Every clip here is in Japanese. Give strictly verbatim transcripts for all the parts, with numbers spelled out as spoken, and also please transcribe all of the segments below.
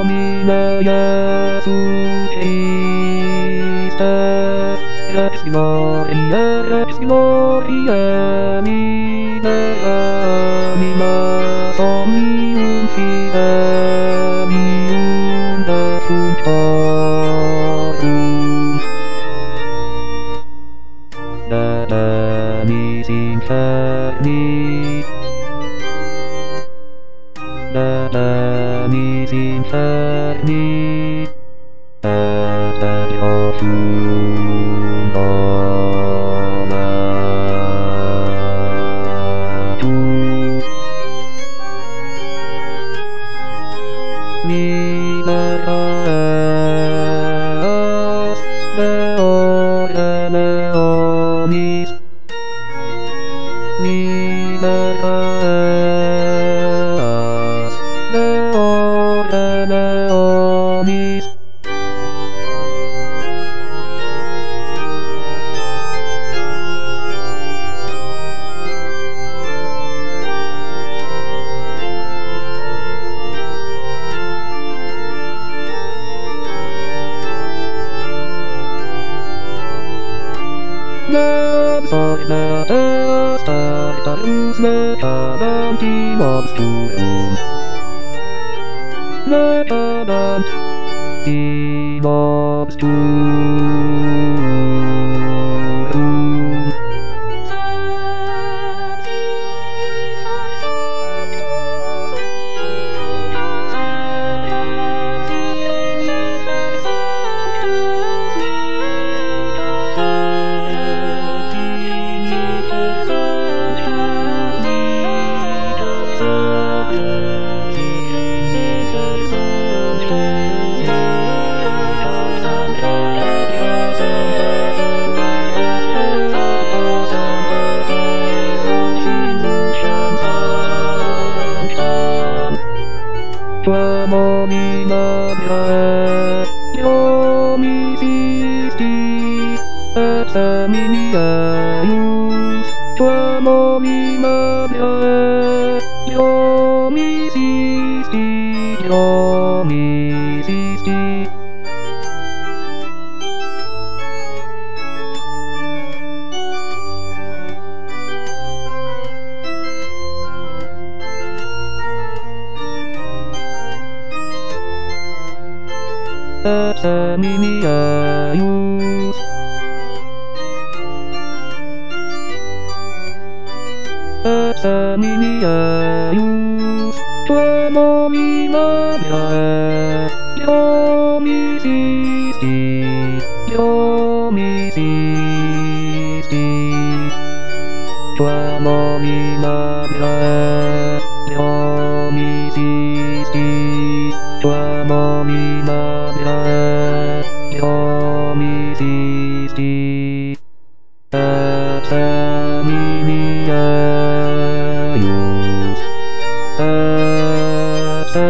みなやすきさラピスのリアラピスのリアみなみなそみうんしだみうんだふたるだだみしんさにだだみしんさにあたりょふのなとみならすなおらなおみすみならすなおらなおみすなぶそりなたしたりたるすなたなんてもぶすとるなたなんてもぶすとるTua momi mabra, yo mi sisti, asa mini ayus. Tua momi mabra, yo mi sisti, yo mi sisti. Asa mini ayus. Asa mini ayus. Tua momi mabra, yo mi sisti, yo mi sisti. Tua momi mabra, yo mi sisti. Tua momi mabra, yo mi sisti. Asa mini ayus. Asa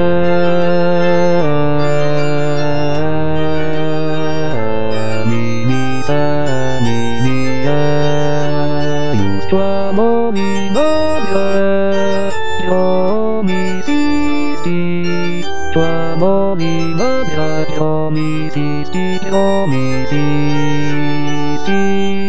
mini sa mini ayus. Tua momi mabra, yo mi sisti. Tua momi mabra, yo mi sisti, yo mi sisti.